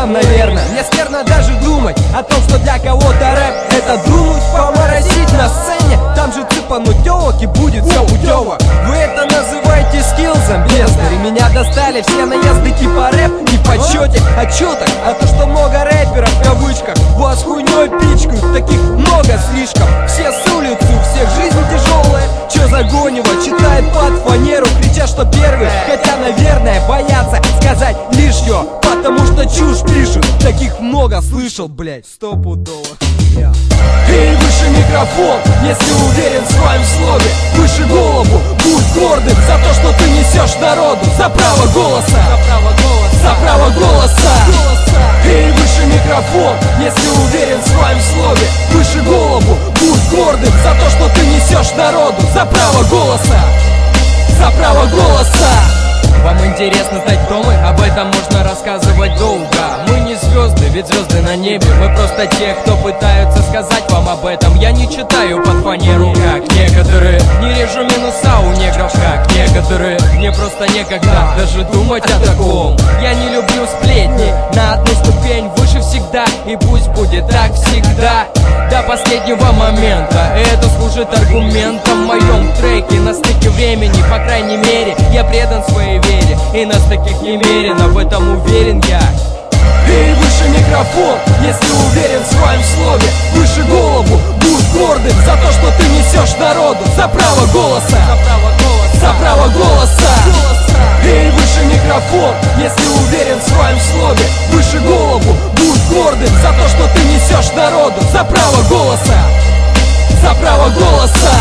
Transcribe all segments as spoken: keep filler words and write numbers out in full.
сам, наверное. Мне скверно даже думать о том, что для кого-то рэп это дунуть, поморосить на сцене, там же цыпануть телок и будет все путево. Вы это называете скиллзом, бездари. Меня достали все наезды типа рэп не в почете, отчетах, а то, что много рэперов в кавычках вас хуйней пичкают, таких много слишком. Все с улицы, у всех жизнь тяжелая. Чё за гонево, читает под фанеру, крича, что первый. Хотя, наверное, боятся сказать лишнего, потому что чушь пишут. Таких много слышал, блять, стопудово. Эй, выше микрофон, если уверен в своем слове. Выше голову, будь гордым за то, что ты несешь народу. За право голоса, за право голоса, за право голоса. Эй, выше микрофон, если уверен в своем слове. Выше голову, будь гордым за то, что ты несешь народу. За право голоса, за право голоса. Вам интересно стать кто мы? Об этом можно рассказывать долго. Мы не звезды, ведь звезды на небе. Мы просто те, кто пытаются сказать вам об этом. Я не читаю под фанеру, как некоторые. Не режу минуса у негров, как некоторые. Мне просто некогда даже думать о таком. Я не люблю сплетни, на одну ступень выше всегда. И пусть будет так всегда, до последнего момента. Это служит аргументом в моем треке. На стыке времени, по крайней мере, я предан своей вере. И нас таких немерено, в этом уверен я. Эй, выше микрофон, если уверен в своем слове. Выше голову, будь гордым за то, что ты несешь народу. За право голоса, за право голоса, за право голоса. Эй, выше микрофон, если уверен в своем слове. Выше голову, будь гордым за то, что ты несешь народу. За право голоса, за право голоса.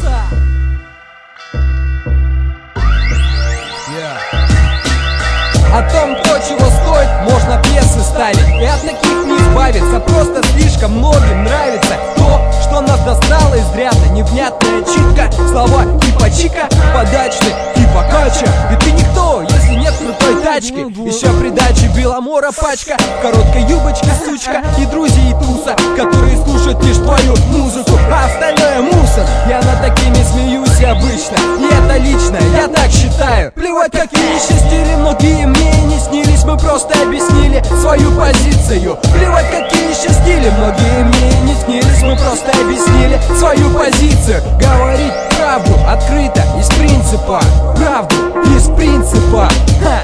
О том, кто чего стоит, можно пьесы ставить. И от таких не избавиться, просто слишком многим нравится то, что нас достало изрядно. Невнятная читка, слова типа чика, подачный типа кача. И ты никто, если нет крутой тачки. Еще придачи беломора пачка, в короткой юбочке сучка. И друзья, и туса, которые слушают лишь твою музыку, а остальное мусор. Я над такими смеюсь обычно, и это лично, я так считаю. Плевать, какие еще стили, многие мне и не снились. Мы просто объяснили свою позицию. Плевать, какие еще стили, многие мне и не снились. Мы просто объяснили свою позицию. Говорить правду открыто, из принципа. Правду из принципа. Ха.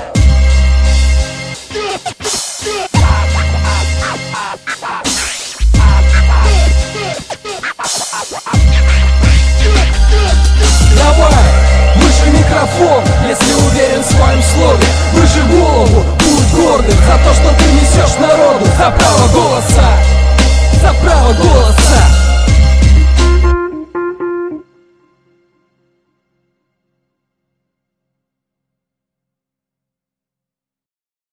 Давай, выше микрофон, если уверен в своем слове. Выше голову, будь гордым за то, что ты несешь народу. За право голоса, за право голоса.